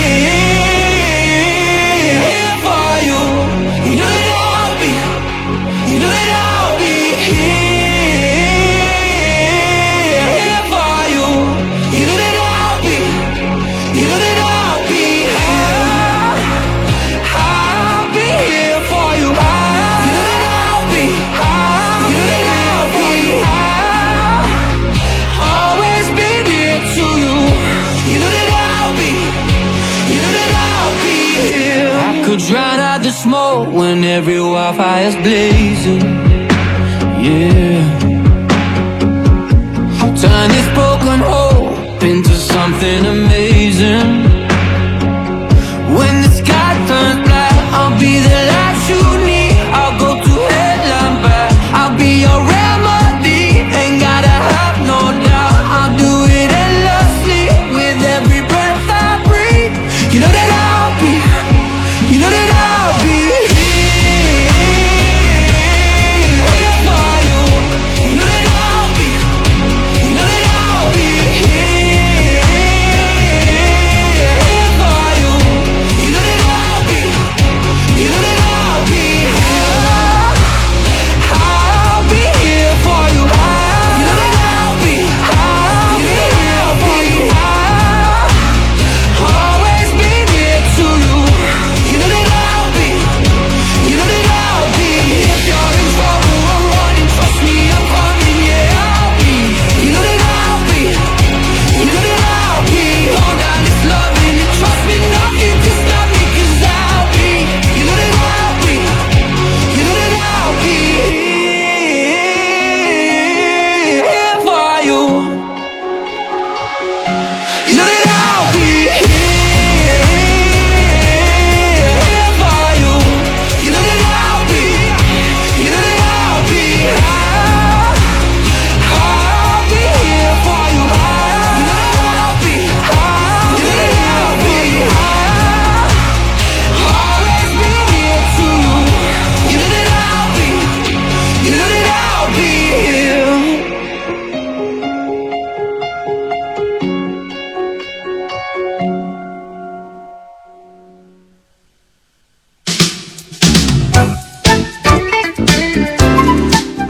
Drown out the smoke when every wildfire's blazing. Yeah. Turn this broken hope into something amazing. When the sky turns black, I'll be the light you need. I'll go to hell and back, I'll be your remedy. Ain't gotta have no doubt, I'll do it endlessly. With every breath I breathe, you know that I'll be, you know that I'll be here for you. You know that I'll be, you know that I'll be here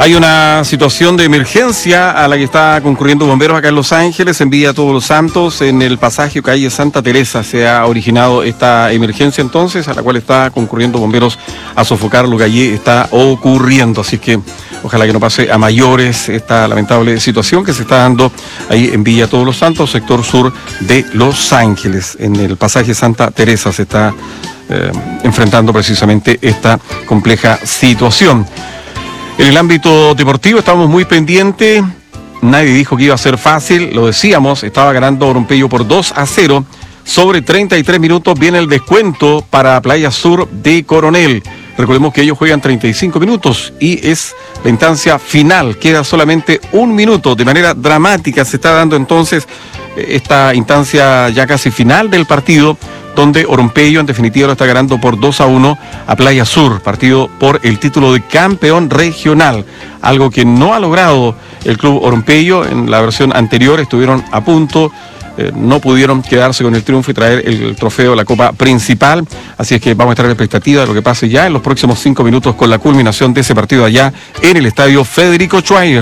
Hay una situación de emergencia a la que está concurriendo bomberos acá en Los Ángeles, en Villa Todos los Santos, en el pasaje calle Santa Teresa. Se ha originado esta emergencia entonces, a la cual está concurriendo bomberos a sofocar lo que allí está ocurriendo. Así que ojalá que no pase a mayores esta lamentable situación que se está dando ahí en Villa Todos los Santos, sector sur de Los Ángeles. En el pasaje Santa Teresa se está eh, enfrentando precisamente esta compleja situación. En el ámbito deportivo estamos muy pendientes, nadie dijo que iba a ser fácil, lo decíamos, estaba ganando Orumpello por dos a cero, sobre treinta y tres minutos viene el descuento para Playa Sur de Coronel. Recordemos que ellos juegan treinta y cinco minutos y es la instancia final, queda solamente un minuto, de manera dramática se está dando entonces esta instancia ya casi final del partido, donde Orumpello en definitiva lo está ganando por dos a uno a Playa Sur, partido por el título de campeón regional, algo que no ha logrado el club Orumpello. En la versión anterior estuvieron a punto, eh, no pudieron quedarse con el triunfo y traer el, el trofeo de la Copa Principal, así es que vamos a estar a la expectativa de lo que pase ya en los próximos cinco minutos con la culminación de ese partido allá en el estadio Federico Schweiger.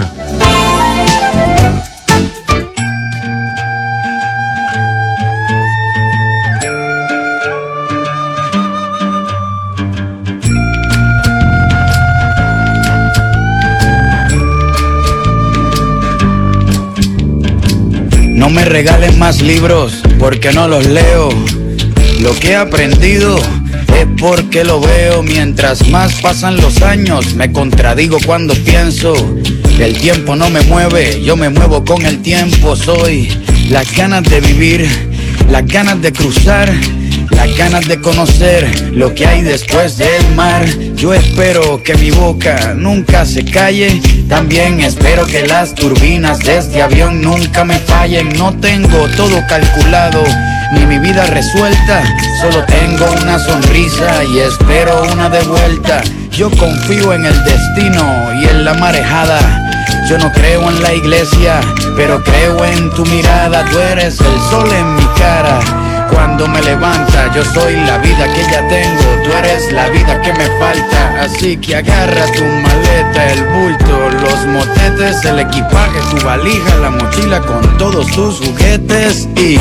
No me regalen más libros porque no los leo. Lo que he aprendido es porque lo veo. Mientras más pasan los años me contradigo cuando pienso que el tiempo no me mueve, yo me muevo con el tiempo. Soy las ganas de vivir, las ganas de cruzar, las ganas de conocer lo que hay después del mar. Yo espero que mi boca nunca se calle, también espero que las turbinas de este avión nunca me fallen. No tengo todo calculado, ni mi vida resuelta, solo tengo una sonrisa y espero una de vuelta. Yo confío en el destino y en la marejada. Yo no creo en la iglesia, pero creo en tu mirada. Tú eres el sol en mi cara cuando me levanta, yo soy la vida que ya tengo, tú eres la vida que me falta. Así que agarra tu maleta, el bulto, los motetes, el equipaje, tu valija, la mochila con todos tus juguetes y...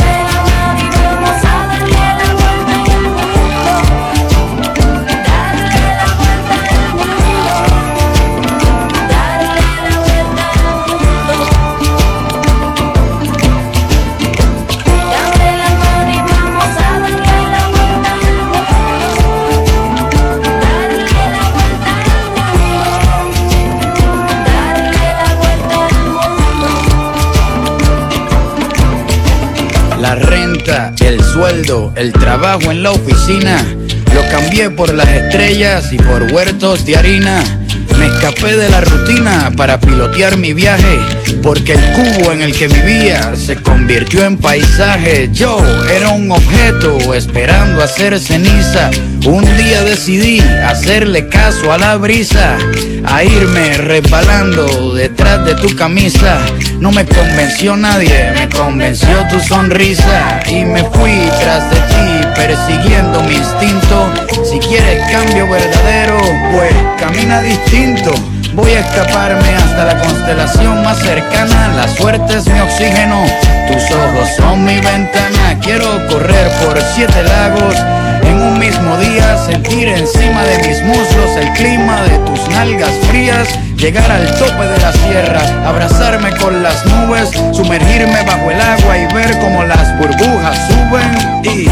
La renta, el sueldo, el trabajo en la oficina, lo cambié por las estrellas y por huertos de harina. Me escapé de la rutina para pilotear mi viaje, porque el cubo en el que vivía se convirtió en paisaje. Yo era un objeto esperando a ser ceniza. Un día decidí hacerle caso a la brisa, a irme resbalando detrás de tu camisa. No me convenció nadie, me convenció tu sonrisa, y me fui tras de ti persiguiendo mi instinto. Si quieres cambio verdadero, pues camina distinto. Voy a escaparme hasta la constelación más cercana. La suerte es mi oxígeno, tus ojos son mi ventana. Quiero correr por siete lagos en un mismo día, sentir encima de mis muslos el clima de tus nalgas frías, llegar al tope de la sierra, abrazarme con las nubes, sumergirme bajo el agua y ver cómo las burbujas suben y...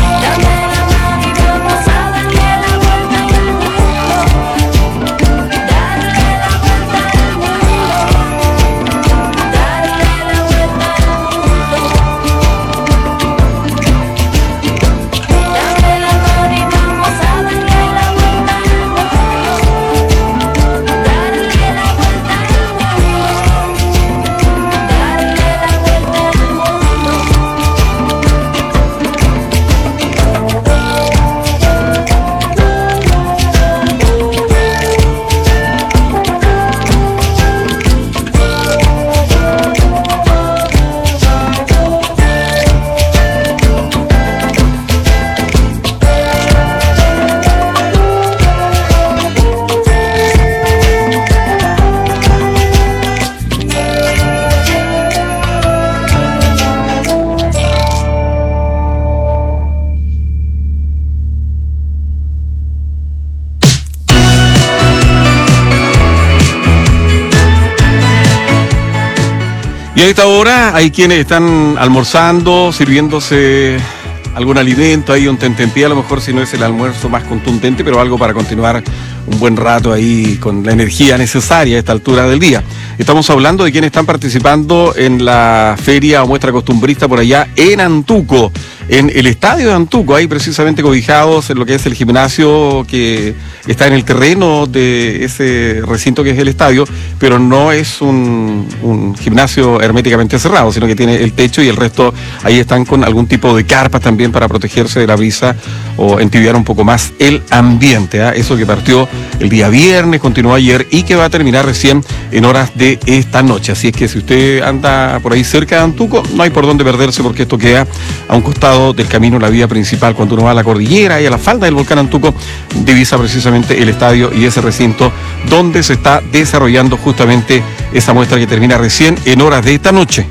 Y a esta hora hay quienes están almorzando, sirviéndose algún alimento, ahí un tentempié, a lo mejor si no es el almuerzo más contundente, pero algo para continuar un buen rato ahí con la energía necesaria a esta altura del día. Estamos hablando de quienes están participando en la feria o muestra costumbrista por allá en Antuco, en el estadio de Antuco, ahí precisamente cobijados en lo que es el gimnasio que está en el terreno de ese recinto que es el estadio, pero no es un, un gimnasio herméticamente cerrado, sino que tiene el techo y el resto ahí están con algún tipo de carpas también para protegerse de la brisa o entibiar un poco más el ambiente, ¿eh? Eso que partió el día viernes, continuó ayer y que va a terminar recién en horas de esta noche. Así es que si usted anda por ahí cerca de Antuco, no hay por dónde perderse porque esto queda a un costado del camino, la vía principal. Cuando uno va a la cordillera y a la falda del volcán Antuco, divisa precisamente el estadio y ese recinto donde se está desarrollando justamente esa muestra que termina recién en horas de esta noche.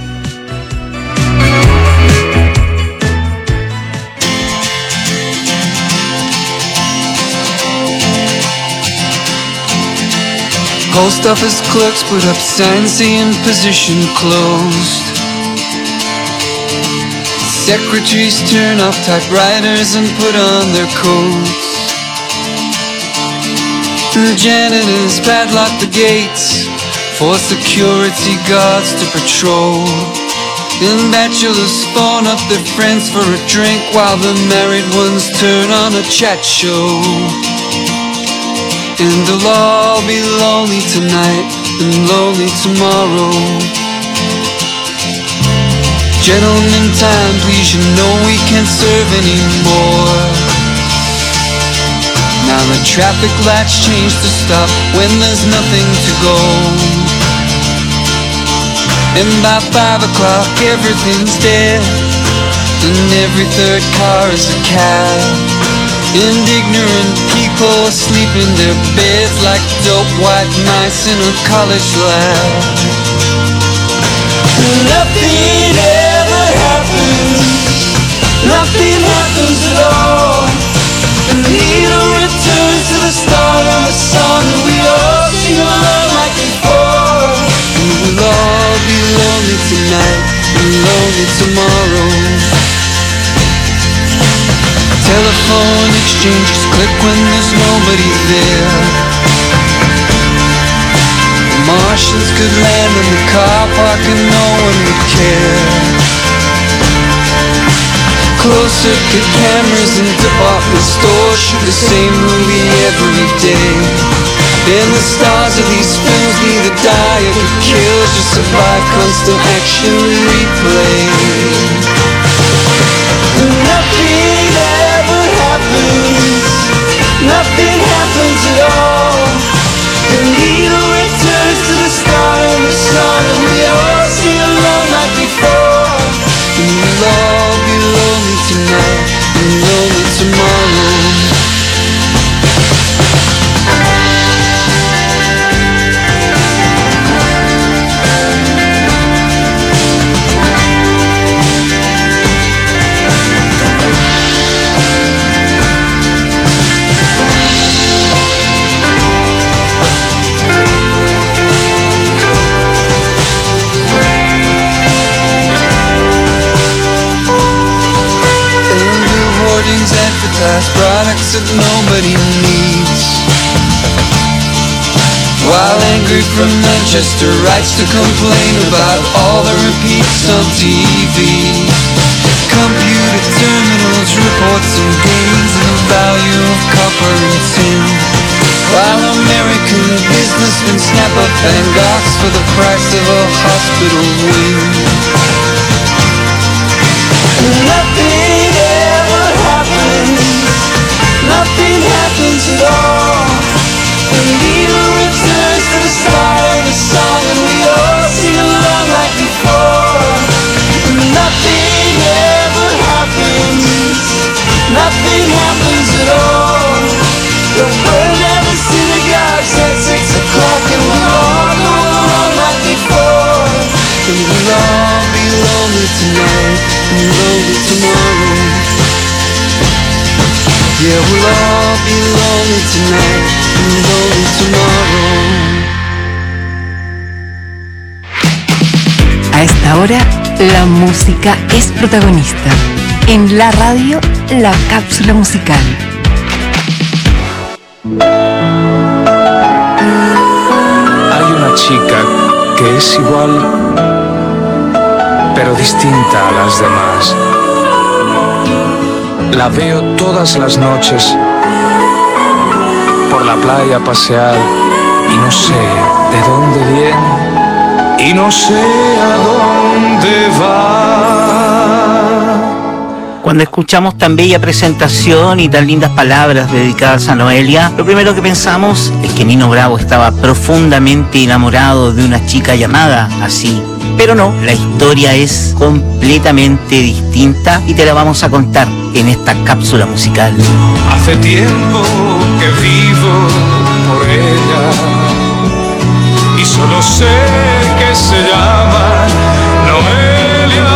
Post office clerks put up signs saying position closed. Secretaries turn off typewriters and put on their coats. The janitors padlock the gates for security guards to patrol. And bachelors phone up their friends for a drink while the married ones turn on a chat show. And they'll all be lonely tonight and lonely tomorrow. Gentlemen, time please, you know we can't serve anymore. Now the traffic lights change to stop when there's nothing to go. And by five o'clock everything's dead, and every third car is a cab. And ignorant people sleep in their beds like dope white mice in a college lab. Nothing ever happens, nothing happens at all. The needle returns to the start of a song that we all sing along like before. And we'll all be lonely tonight and lonely tomorrow. Telephone exchanges click when there's nobody there. The Martians could land in the car park and no one would care. Closed circuit cameras in department stores shoot the same movie every day. And the stars of these films neither die or get killed, just survive constant action replay. Nothing ever happens, nothing happens at all. The needle returns to the start of the song and we all sing along like before. And we'll all be lonely tonight and lonely tomorrow. Advertise products that nobody needs, while angry from Manchester writes to complain about all the repeats on T V. Computer terminals report some gains in the value of copper and tin, while American businessmen snap up Van Goghs for the price of a hospital wing. Nothing ever happens, nothing happens at all. The needle returns to the start of the song and we all sing along like before. Nothing ever happens, nothing happens at all. The burn at the synagogues at six o'clock and we'll all go along like before. And we'll all be lonely tonight and lonely tomorrow. Yeah, we'll all be lonely tonight and lonely tomorrow. esta hora, la música es protagonista. En la radio, la cápsula musical. Hay una chica que es igual, pero distinta a las demás. La veo todas las noches por la playa pasear y no sé de dónde viene y no sé a dónde va. Cuando escuchamos tan bella presentación y tan lindas palabras dedicadas a Noelia, lo primero que pensamos es que Nino Bravo estaba profundamente enamorado de una chica llamada así. Pero no, la historia es completamente distinta y te la vamos a contar en esta cápsula musical. Hace tiempo que vivo por ella y solo sé que se llama Noelia.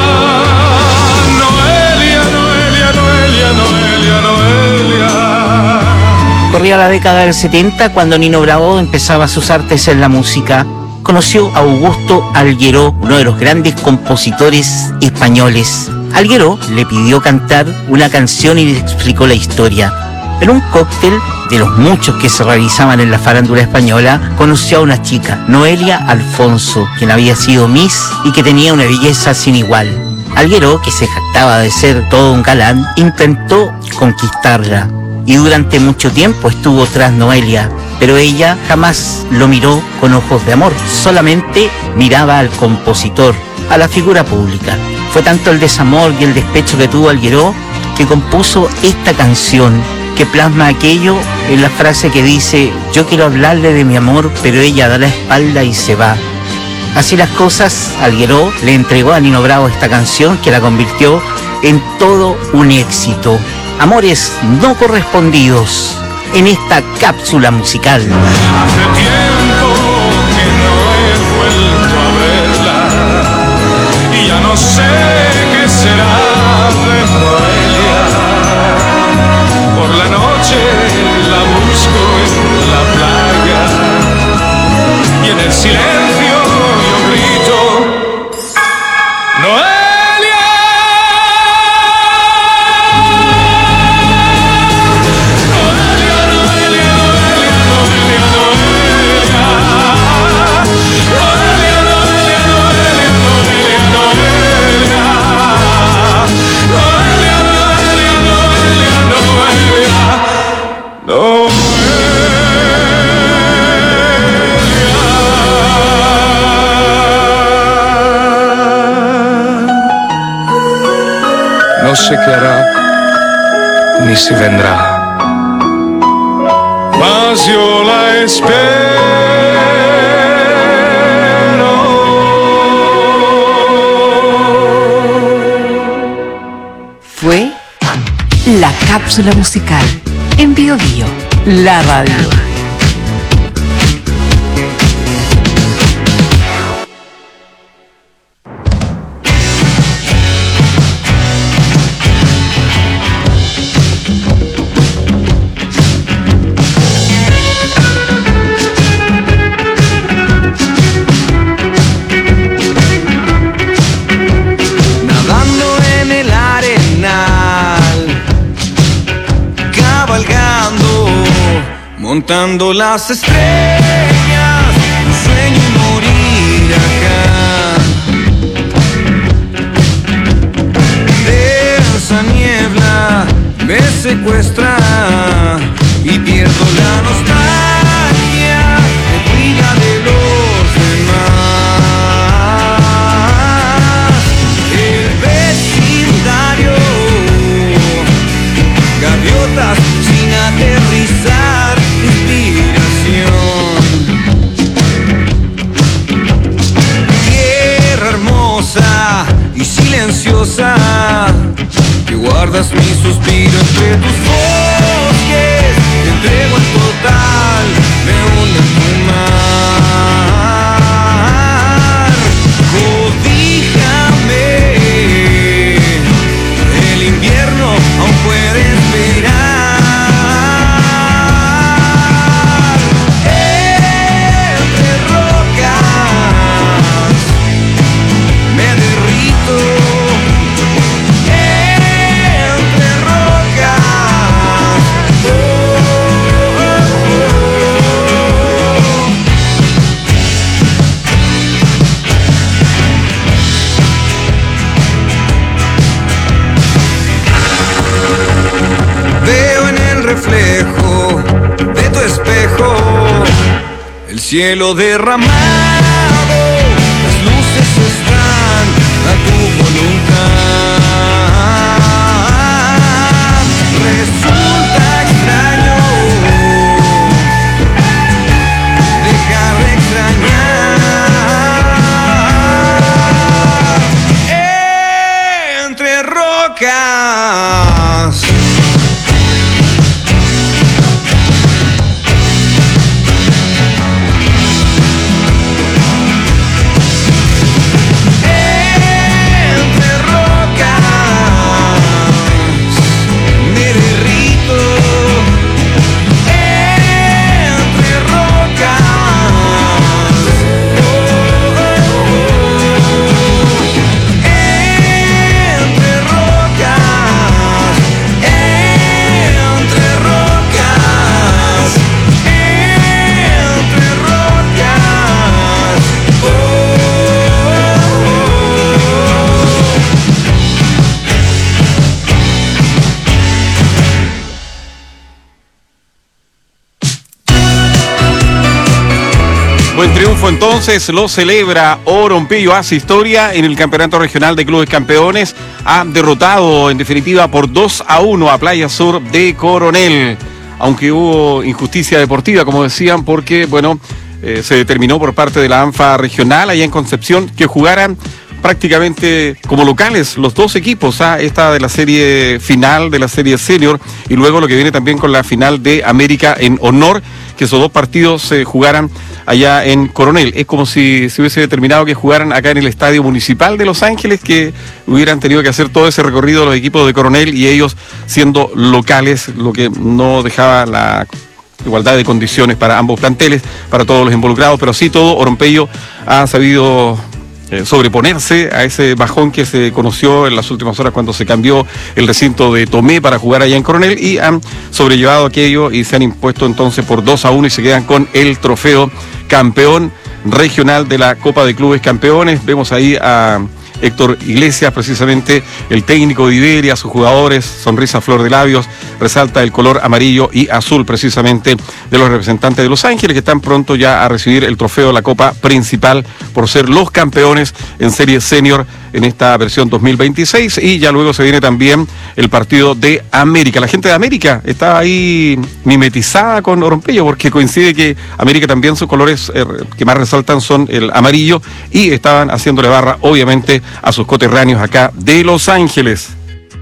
Noelia, Noelia, Noelia, Noelia, Noelia. Corría la década del setenta cuando Nino Bravo empezaba sus artes en la música. Conoció a Augusto Algueró, uno de los grandes compositores españoles. Algueró le pidió cantar una canción y le explicó la historia. En un cóctel de los muchos que se realizaban en la farándula española, conoció a una chica, Noelia Alfonso, quien había sido Miss y que tenía una belleza sin igual. Algueró, que se jactaba de ser todo un galán, intentó conquistarla y durante mucho tiempo estuvo tras Noelia, pero ella jamás lo miró con ojos de amor, solamente miraba al compositor, a la figura pública. Fue tanto el desamor y el despecho que tuvo Algueró que compuso esta canción que plasma aquello en la frase que dice: yo quiero hablarle de mi amor, pero ella da la espalda y se va. Así las cosas, Algueró le entregó a Nino Bravo esta canción que la convirtió en todo un éxito. Amores no correspondidos en esta cápsula musical. Hace tiempo que no he vuelto a verla y ya no sé qué será de Noelia. Por la noche la busco en la playa y en el silencio yo grito: Noelia. No sé qué hará, ni si vendrá, mas yo la espero. Fue la cápsula musical en Bio Bio, la radio. Montando las estrellas, un sueño y morir acá. De esa niebla me secuestra y pierdo la nostalgia de vida de los demás. El vecindario, gaviotas sin aterrizar. Tierra hermosa y silenciosa, que guardas mi suspiro entre tus bosques. Te entrego el total, me hunde en tu mar. Cobíjame, el invierno aún puede esperar. cielo derramado, las luces están a tu voluntad. Resulta extraño dejar de extrañar entre rocas. Buen triunfo entonces, lo celebra Orompillo, hace historia en el Campeonato Regional de Clubes Campeones. Ha derrotado en definitiva por dos a uno a Playa Sur de Coronel. Aunque hubo injusticia deportiva, como decían, porque bueno, eh, se determinó por parte de la ANFA regional allá en Concepción que jugaran prácticamente como locales los dos equipos, ¿ah? Esta de la serie final de la serie senior y luego lo que viene también con la final de América en honor, que esos dos partidos se jugaran allá en Coronel. Es como si se hubiese determinado que jugaran acá en el Estadio Municipal de Los Ángeles, que hubieran tenido que hacer todo ese recorrido los equipos de Coronel y ellos siendo locales, lo que no dejaba la igualdad de condiciones para ambos planteles, para todos los involucrados, pero sí todo Orompillo ha sabido Eh, sobreponerse a ese bajón que se conoció en las últimas horas cuando se cambió el recinto de Tomé para jugar allá en Coronel, y han sobrellevado aquello y se han impuesto entonces por dos a uno y se quedan con el trofeo campeón regional de la Copa de Clubes Campeones. Vemos ahí a Héctor Iglesias, precisamente el técnico de Iberia, sus jugadores, sonrisa flor de labios, resalta el color amarillo y azul precisamente de los representantes de Los Ángeles, que están pronto ya a recibir el trofeo de la Copa principal por ser los campeones en serie senior en esta versión dos mil veintiséis, y ya luego se viene también el partido de América. La gente de América está ahí mimetizada con Orompillo porque coincide que América también sus colores eh, que más resaltan son el amarillo, y estaban haciéndole barra obviamente a sus coterráneos acá de Los Ángeles.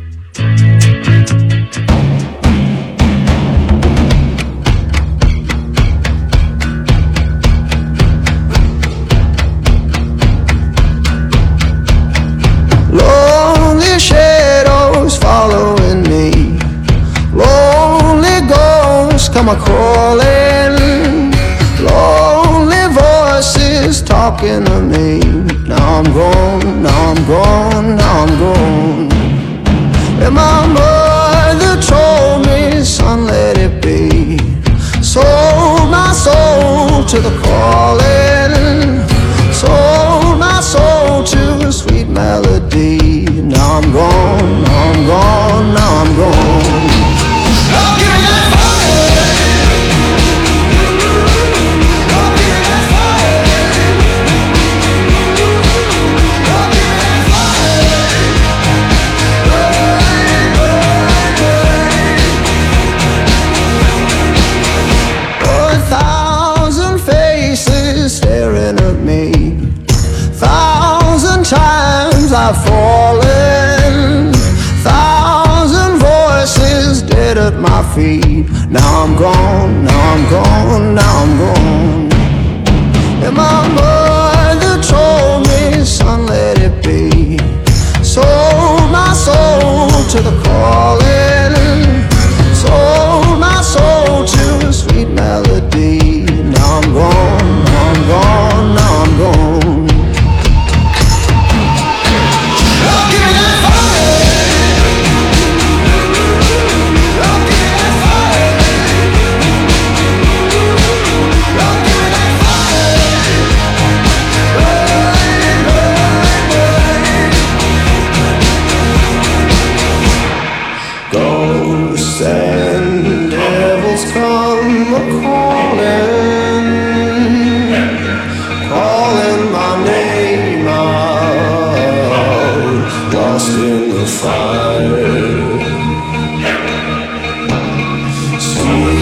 Lonely shadows following me, lonely ghosts come a-calling, lonely voices talking to me. Now I'm gone, now I'm gone, now I'm gone. And my mother told me, son, let it be. Sold my soul to the calling, sold my soul to a sweet melody. Now I'm gone, now I'm gone, now I'm gone. Oh, give me that fire. Oh, give me that fire. Oh, give me that fire. Oh, a thousand faces staring at me, thousand times I've fallen, thousand voices dead at my feet. Now I'm gone, now I'm gone, now I'm gone. And my mother told me, son, let it be. Sold my soul to the cause.